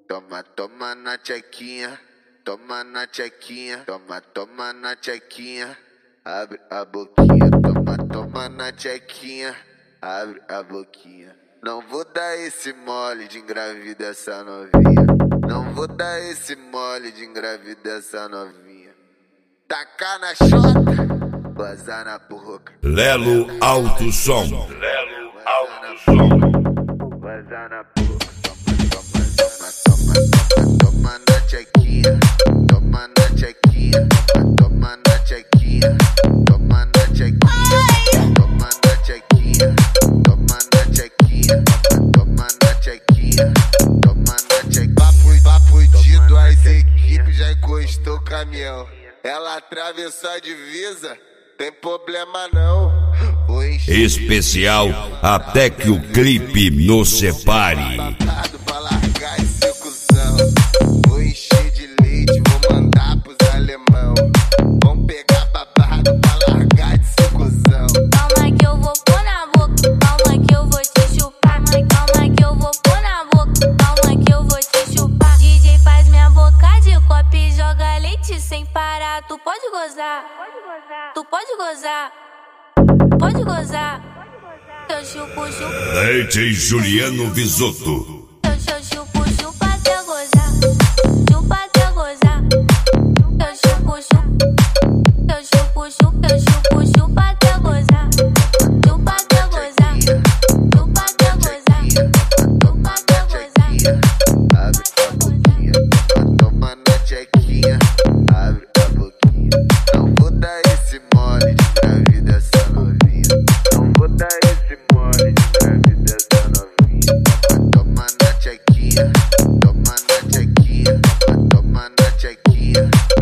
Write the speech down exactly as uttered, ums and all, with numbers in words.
toma, toma na tchequinha, toma na tchequinha, toma, toma na tchequinha, abre a boquinha, toma, toma na tchequinha, abre a boquinha. Não vou dar esse mole de engravidar essa novinha, não vou dar esse mole de engravidar essa novinha. Tacar na chota, vazar na boca. Lelo Alto Som. Lelo Alto Som. Vazar na boca. Toma, toma, toma, toma na tchequinha, toma na tchequinha, toma na tchequinha, toma na tchequinha, toma na tchequinha, toma na tchequinha, toma na tchequinha, toma na tchequinha. Papo, papo de duas equipes, já encostou o caminhão. Ela atravessou a divisa, tem problema não. Especial até que o clipe nos separe. Babado pra largar esse cuzão. Vou encher de leite, vou mandar pros alemão. Vão pegar babado pra largar esse cuzão. Calma que eu vou pôr na boca, calma que eu vou te chupar. Calma que eu vou pôr na boca, calma que eu vou te chupar. D J faz minha boca de copo e joga leite sem parar. Tu pode gozar, tu pode gozar, pode gozar. Eu chupo, chupo. D J Juliano Visotto. Eu, eu chupo, chupa até gozar, chupa até gozar. Eu chupo, chupo. Eu chupo, chupo, eu chupo, chupa até gozar, chupa até gozar, chupa até gozar, chupa até gozar. Abre a boquinha, toma na tchequinha, abre a boquinha. Não vou dar esse mole de engravidar essa novinha, não vou dar esse mole de engravidar essa novinha. Toma na tchequinha, toma na tchequinha, toma na tchequinha.